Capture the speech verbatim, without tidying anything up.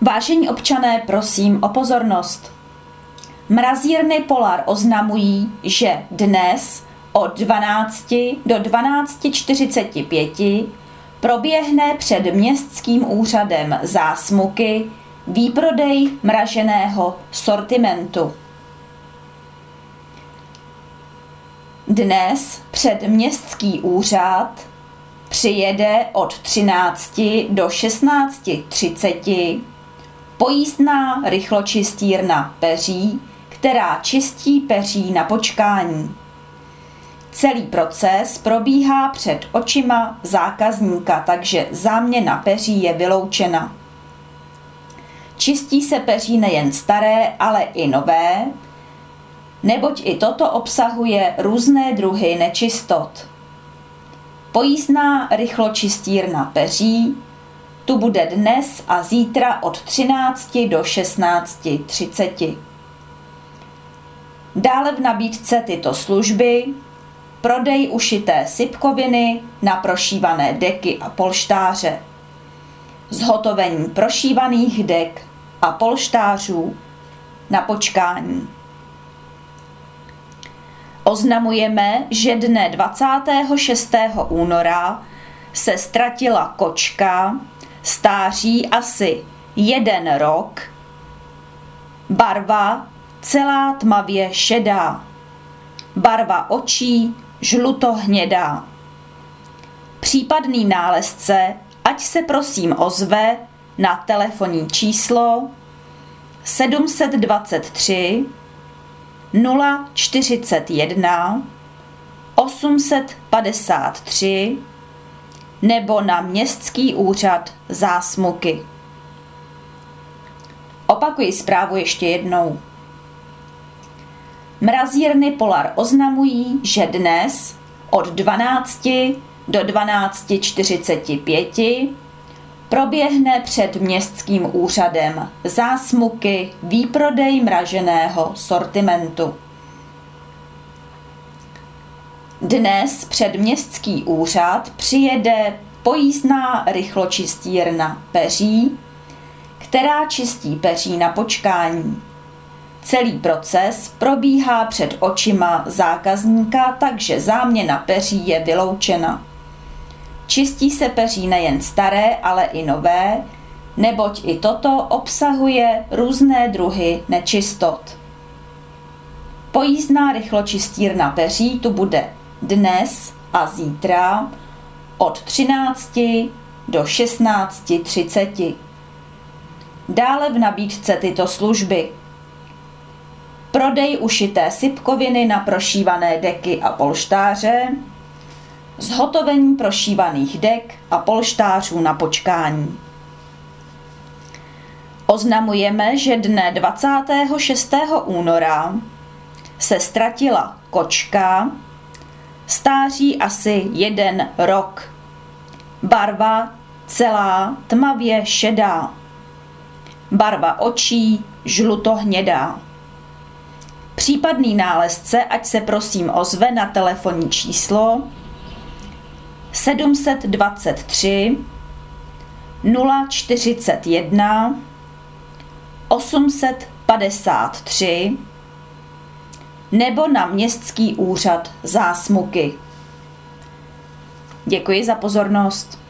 Vážení občané, prosím o pozornost. Mrazírny Polar oznamují, že dnes od dvanácti do dvanácti čtyřiceti pěti proběhne před městským úřadem Zásmuky výprodej mraženého sortimentu. Dnes před městský úřad přijede od třinácti do šestnácti třiceti pojízdná rychločistírna peří, která čistí peří na počkání. Celý proces probíhá před očima zákazníka, takže záměna peří je vyloučena. Čistí se peří nejen staré, ale i nové, neboť i toto obsahuje různé druhy nečistot. Pojízdná rychločistírna peří tu bude dnes a zítra od třinácti do šestnácti třiceti. Dále v nabídce tyto služby: prodej ušité sipkoviny na prošívané deky a polštáře, zhotovení prošívaných dek a polštářů na počkání. Oznamujeme, že dne dvacátého šestého února se ztratila kočka, stáří asi jeden rok, barva celá tmavě šedá, barva očí žlutohnědá. Případný nálezce ať se prosím ozve na telefonní číslo sedm set dvacet tři nula čtyřicet jedna osm set padesát tři nebo na Městský úřad Zásmuky. Opakuji zprávu ještě jednou. Mrazírny Polar oznamují, že dnes od dvanácti do dvanácti čtyřiceti pěti proběhne před Městským úřadem Zásmuky výprodej mraženého sortimentu. Dnes před Městský úřad přijede pojízdná rychločistírna peří, která čistí peří na počkání. Celý proces probíhá před očima zákazníka, takže záměna peří je vyloučena. Čistí se peří nejen staré, ale i nové, neboť i toto obsahuje různé druhy nečistot. Pojízdná rychločistírna peří tu bude dnes a zítra od třinácti do šestnácti třiceti. Dále v nabídce tyto služby: prodej ušité sipkoviny na prošívané deky a polštáře, zhotovení prošívaných dek a polštářů na počkání. Oznamujeme, že dne dvacátého šestého února se ztratila kočka, stáří asi jeden rok, barva celá tmavě šedá, barva očí žlutohnědá. Případný nálezce ať se prosím ozve na telefonní číslo sedm set dvacet tři nula čtyřicet jedna osm set padesát tři nebo na Městský úřad Zásmuky. Děkuji za pozornost.